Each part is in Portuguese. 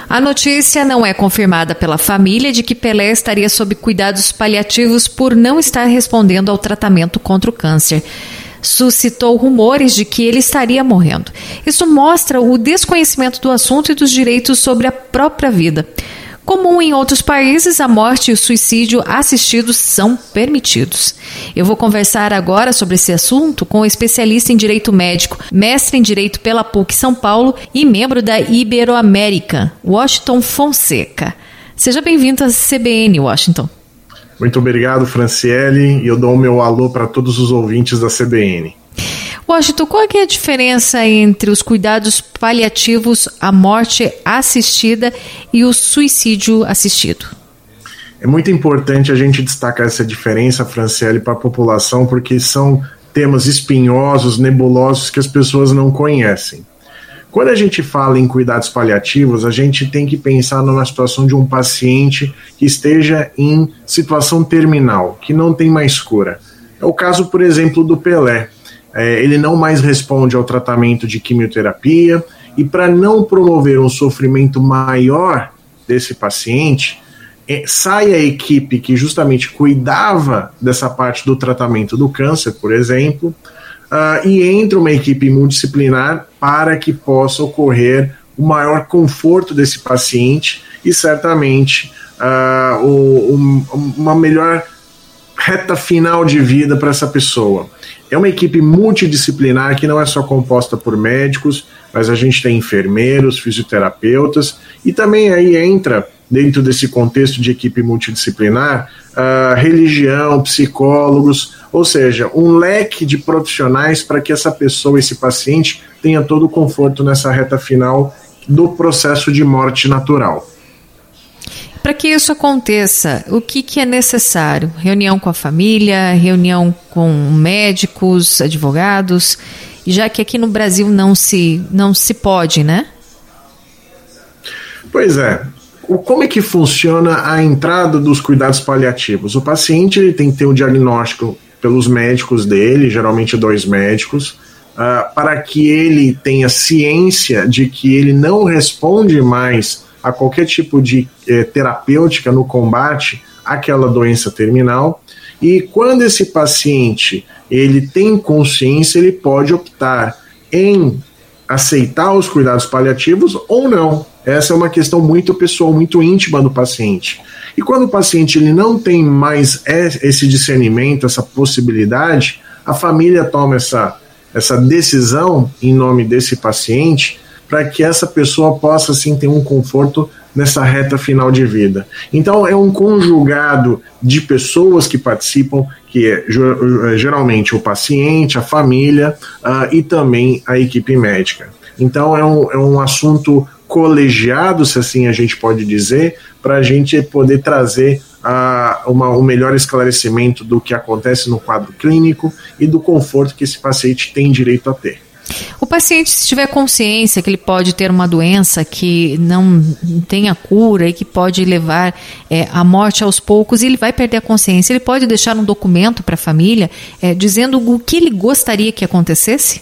A notícia não é confirmada pela família de que Pelé estaria sob cuidados paliativos por não estar respondendo ao tratamento contra o câncer. Suscitou rumores de que ele estaria morrendo. Isso mostra o desconhecimento do assunto e dos direitos sobre a própria vida. Comum em outros países, a morte e o suicídio assistidos são permitidos. Eu vou conversar agora sobre esse assunto com o especialista em direito médico, mestre em direito pela PUC São Paulo e membro da Iberoamérica, Washington Fonseca. Seja bem-vindo à CBN, Washington. Muito obrigado, Franciele, e eu dou o meu alô para todos os ouvintes da CBN. Washington, qual é a diferença entre os cuidados paliativos, a morte assistida e o suicídio assistido? É muito importante a gente destacar essa diferença, Franciele, para a população, porque são temas espinhosos, nebulosos que as pessoas não conhecem. Quando a gente fala em cuidados paliativos, a gente tem que pensar numa situação de um paciente que esteja em situação terminal, que não tem mais cura. É o caso, por exemplo, do Pelé. Ele não mais responde ao tratamento de quimioterapia e, para não promover um sofrimento maior desse paciente, sai a equipe que justamente cuidava dessa parte do tratamento do câncer, por exemplo, e entra uma equipe multidisciplinar para que possa ocorrer o maior conforto desse paciente e certamente uma melhor reta final de vida para essa pessoa. É uma equipe multidisciplinar que não é só composta por médicos, mas a gente tem enfermeiros, fisioterapeutas, e também aí entra, dentro desse contexto de equipe multidisciplinar, religião, psicólogos, ou seja, um leque de profissionais para que essa pessoa, esse paciente, tenha todo o conforto nessa reta final do processo de morte natural. Para que isso aconteça, o que é necessário? Reunião com a família, reunião com médicos, advogados, já que aqui no Brasil não se pode, né? Pois é. Como é que funciona a entrada dos cuidados paliativos? O paciente ele tem que ter um diagnóstico pelos médicos dele, geralmente 2 médicos, para que ele tenha ciência de que ele não responde mais a qualquer tipo de terapêutica no combate àquela doença terminal, e quando esse paciente ele tem consciência, ele pode optar em aceitar os cuidados paliativos ou não. Essa é uma questão muito pessoal, muito íntima do paciente. E quando o paciente ele não tem mais esse discernimento, essa possibilidade, a família toma essa decisão em nome desse paciente para que essa pessoa possa, assim, ter um conforto nessa reta final de vida. Então, é um conjugado de pessoas que participam, que é geralmente o paciente, a família e também a equipe médica. Então, é um assunto colegiado, se assim a gente pode dizer, para a gente poder trazer um melhor esclarecimento do que acontece no quadro clínico e do conforto que esse paciente tem direito a ter. O paciente, se tiver consciência que ele pode ter uma doença que não tenha cura e que pode levar à morte aos poucos, ele vai perder a consciência. Ele pode deixar um documento para a família dizendo o que ele gostaria que acontecesse?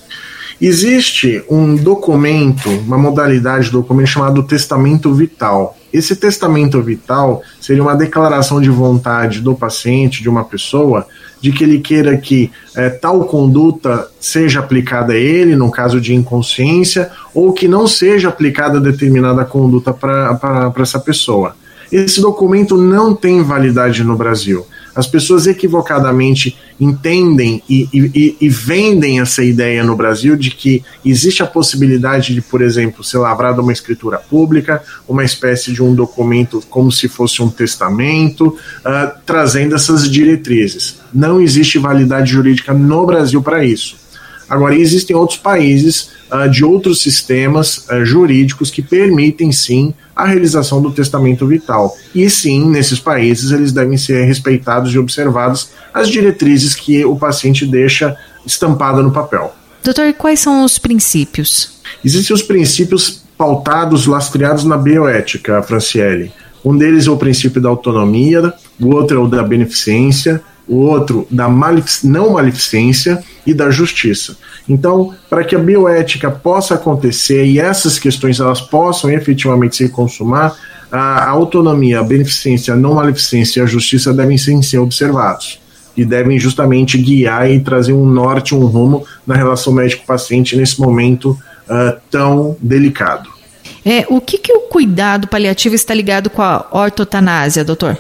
Existe um documento, uma modalidade de documento chamado testamento vital. Esse testamento vital seria uma declaração de vontade do paciente, de uma pessoa, de que ele queira que tal conduta seja aplicada a ele, no caso de inconsciência, ou que não seja aplicada determinada conduta para essa pessoa. Esse documento não tem validade no Brasil. As pessoas equivocadamente entendem e vendem essa ideia no Brasil de que existe a possibilidade de, por exemplo, ser lavrada uma escritura pública, uma espécie de um documento como se fosse um testamento, trazendo essas diretrizes. Não existe validade jurídica no Brasil para isso. Agora, existem outros países de outros sistemas jurídicos que permitem, sim, a realização do testamento vital. E, sim, nesses países, eles devem ser respeitados e observados as diretrizes que o paciente deixa estampada no papel. Doutor, quais são os princípios? Existem os princípios pautados, lastreados na bioética, Franciele. Um deles é o princípio da autonomia, o outro é o da beneficência, o outro da não maleficência e da justiça. Então, para que a bioética possa acontecer e essas questões elas possam efetivamente se consumar, a autonomia, a beneficência, a não maleficência e a justiça devem ser observados e devem justamente guiar e trazer um norte, um rumo na relação médico-paciente nesse momento tão delicado. O que o cuidado paliativo está ligado com a ortotanásia, doutor?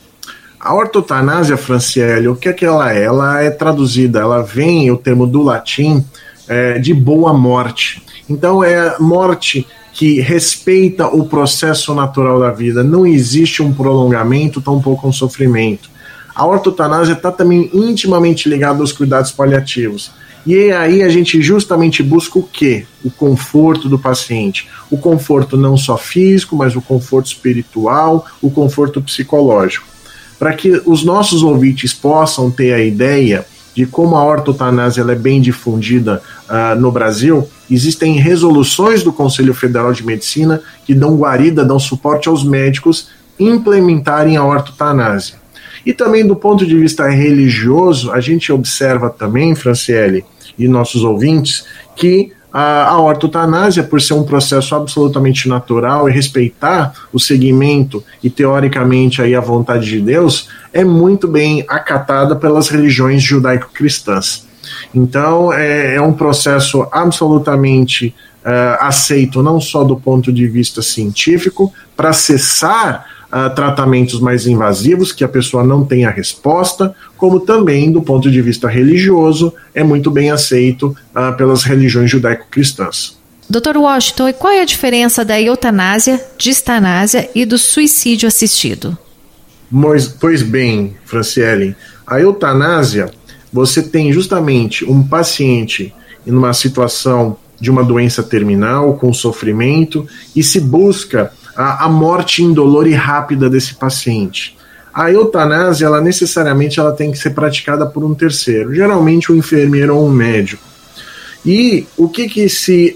A ortotanásia, Franciele, o que é que ela é? Ela é traduzida, ela vem, o termo do latim, de boa morte. Então é morte que respeita o processo natural da vida. Não existe um prolongamento, tampouco um sofrimento. A ortotanásia está também intimamente ligada aos cuidados paliativos. E aí a gente justamente busca o quê? O conforto do paciente. O conforto não só físico, mas o conforto espiritual, o conforto psicológico. Para que os nossos ouvintes possam ter a ideia de como a ortotanásia ela é bem difundida no Brasil, existem resoluções do Conselho Federal de Medicina que dão guarida, dão suporte aos médicos implementarem a ortotanásia. E também do ponto de vista religioso, a gente observa também, Franciele, e nossos ouvintes, que a ortotanásia, por ser um processo absolutamente natural e respeitar o segmento e teoricamente aí a vontade de Deus, é muito bem acatada pelas religiões judaico-cristãs. Então é um processo absolutamente aceito não só do ponto de vista científico, para cessar tratamentos mais invasivos, que a pessoa não tem a resposta, como também do ponto de vista religioso, é muito bem aceito pelas religiões judaico-cristãs. Dr. Washington, e qual é a diferença da eutanásia, distanásia e do suicídio assistido? Pois bem, Franciele, a eutanásia, você tem justamente um paciente em uma situação de uma doença terminal, com sofrimento, e se busca a morte indolor e rápida desse paciente. A eutanásia, ela necessariamente ela tem que ser praticada por um terceiro, geralmente um enfermeiro ou um médico. E o que se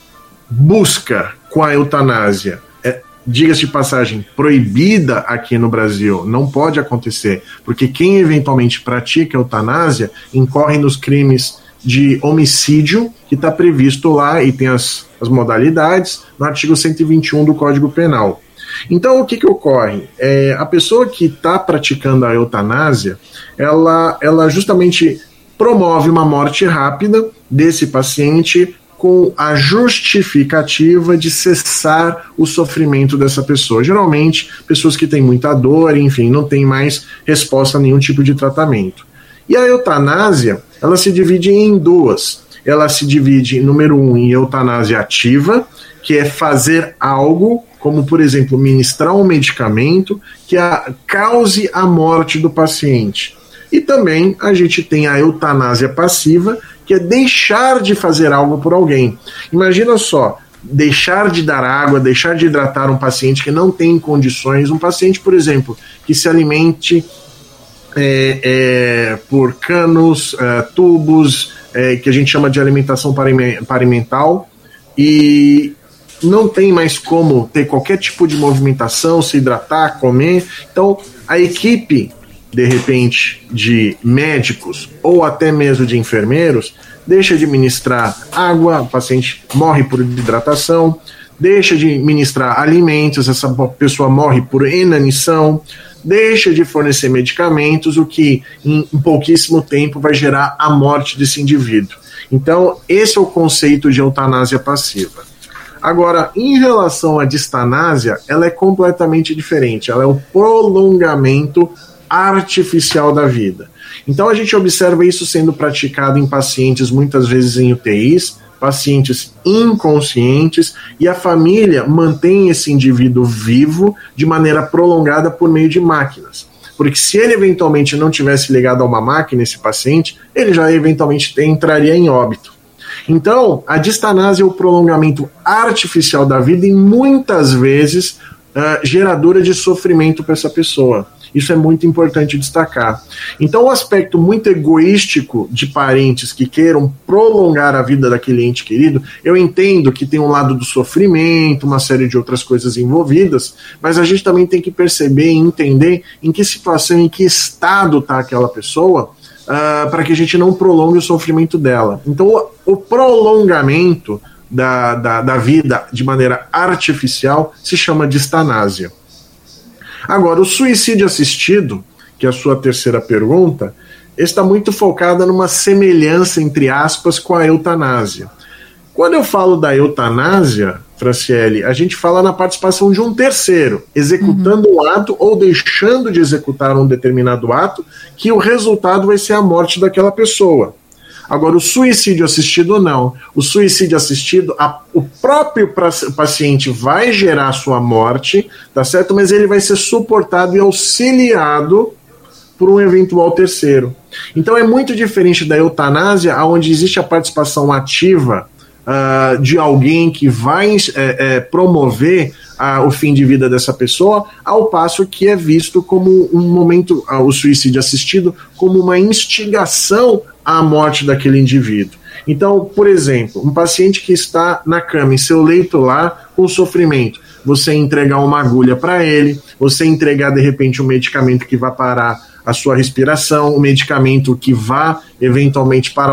busca com a eutanásia? Diga-se de passagem, proibida aqui no Brasil, não pode acontecer, porque quem eventualmente pratica eutanásia incorre nos crimes de homicídio que está previsto lá e tem as modalidades no artigo 121 do Código Penal. Então o que ocorre? A pessoa que está praticando a eutanásia, ela justamente promove uma morte rápida desse paciente com a justificativa de cessar o sofrimento dessa pessoa. Geralmente, pessoas que têm muita dor, enfim, não tem mais resposta a nenhum tipo de tratamento. E a eutanásia, ela se divide em duas. Ela se divide, número 1, em eutanásia ativa, que é fazer algo, como, por exemplo, ministrar um medicamento que cause a morte do paciente. E também a gente tem a eutanásia passiva, que é deixar de fazer algo por alguém. Imagina só, deixar de dar água, deixar de hidratar um paciente que não tem condições, um paciente, por exemplo, que se alimente por canos, tubos, que a gente chama de alimentação parimental, e não tem mais como ter qualquer tipo de movimentação, se hidratar, comer. Então, a equipe, de repente, de médicos ou até mesmo de enfermeiros, deixa de ministrar água, o paciente morre por desidratação, deixa de ministrar alimentos, essa pessoa morre por inanição, deixa de fornecer medicamentos, o que em pouquíssimo tempo vai gerar a morte desse indivíduo. Então, esse é o conceito de eutanásia passiva. Agora, em relação à distanásia, ela é completamente diferente, ela é o prolongamento artificial da vida. Então a gente observa isso sendo praticado em pacientes, muitas vezes em UTIs, pacientes inconscientes, e a família mantém esse indivíduo vivo de maneira prolongada por meio de máquinas. Porque se ele eventualmente não tivesse ligado a uma máquina, esse paciente, ele já eventualmente entraria em óbito. Então, a distanásia é o prolongamento artificial da vida e muitas vezes geradora de sofrimento para essa pessoa. Isso é muito importante destacar. Então, o aspecto muito egoístico de parentes que queiram prolongar a vida daquele ente querido, eu entendo que tem um lado do sofrimento, uma série de outras coisas envolvidas, mas a gente também tem que perceber e entender em que situação, em que estado está aquela pessoa, para que a gente não prolongue o sofrimento dela. Então, o prolongamento da vida de maneira artificial se chama de eutanásia. Agora, o suicídio assistido, que é a sua terceira pergunta, está muito focada numa semelhança, entre aspas, com a eutanásia. Quando eu falo da eutanásia, Franciele, a gente fala na participação de um terceiro, executando um ato ou deixando de executar um determinado ato, que o resultado vai ser a morte daquela pessoa. Agora, o suicídio assistido não. O suicídio assistido, o próprio paciente vai gerar sua morte, tá certo? Mas ele vai ser suportado e auxiliado por um eventual terceiro. Então é muito diferente da eutanásia, onde existe a participação ativa de alguém que vai promover o fim de vida dessa pessoa, ao passo que é visto como um momento, o suicídio assistido, como uma instigação à morte daquele indivíduo. Então, por exemplo, um paciente que está na cama, em seu leito lá, com sofrimento, você entregar uma agulha para ele, você entregar de repente um medicamento que vai parar a sua respiração, um medicamento que vá eventualmente parar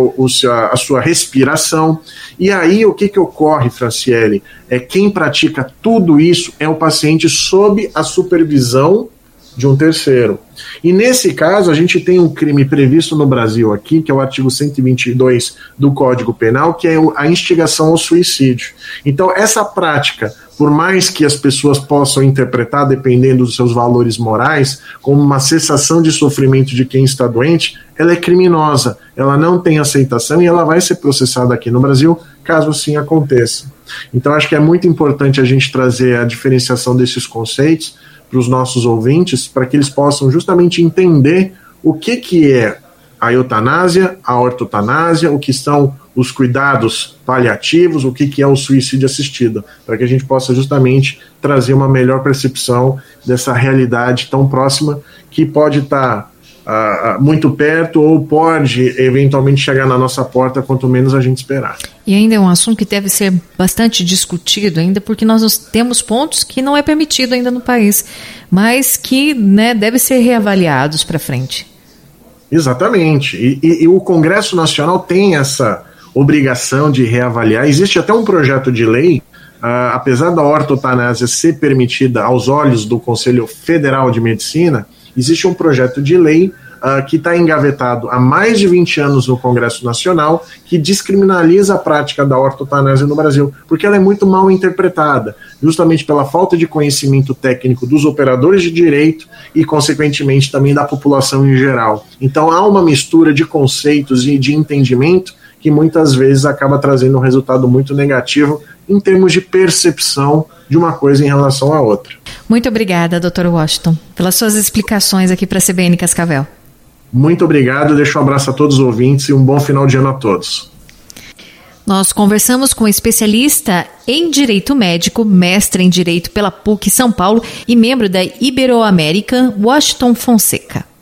a sua respiração. E aí o que ocorre, Franciele? Quem pratica tudo isso é o paciente sob a supervisão de um terceiro. E nesse caso a gente tem um crime previsto no Brasil aqui, que é o artigo 122 do Código Penal, que é a instigação ao suicídio. Então essa prática, por mais que as pessoas possam interpretar, dependendo dos seus valores morais, como uma cessação de sofrimento de quem está doente, ela é criminosa, ela não tem aceitação e ela vai ser processada aqui no Brasil, caso assim aconteça. Então acho que é muito importante a gente trazer a diferenciação desses conceitos para os nossos ouvintes, para que eles possam justamente entender o que é a eutanásia, a ortotanásia, o que são os cuidados paliativos, o que é o suicídio assistido, para que a gente possa justamente trazer uma melhor percepção dessa realidade tão próxima, que pode estar muito perto ou pode eventualmente chegar na nossa porta, quanto menos a gente esperar. E ainda é um assunto que deve ser bastante discutido ainda, porque nós temos pontos que não é permitido ainda no país, mas que, né, devem ser reavaliados para frente. Exatamente, e o Congresso Nacional tem essa obrigação de reavaliar. Existe até um projeto de lei, apesar da ortotanásia ser permitida aos olhos do Conselho Federal de Medicina, existe um projeto de lei que está engavetado há mais de 20 anos no Congresso Nacional, que descriminaliza a prática da ortotanásia no Brasil, porque ela é muito mal interpretada, justamente pela falta de conhecimento técnico dos operadores de direito e, consequentemente, também da população em geral. Então há uma mistura de conceitos e de entendimento que muitas vezes acaba trazendo um resultado muito negativo em termos de percepção de uma coisa em relação à outra. Muito obrigada, Dr. Washington, pelas suas explicações aqui para a CBN Cascavel. Muito obrigado, deixo um abraço a todos os ouvintes e um bom final de ano a todos. Nós conversamos com um especialista em Direito Médico, mestre em Direito pela PUC São Paulo e membro da Ibero-American, Washington Fonseca.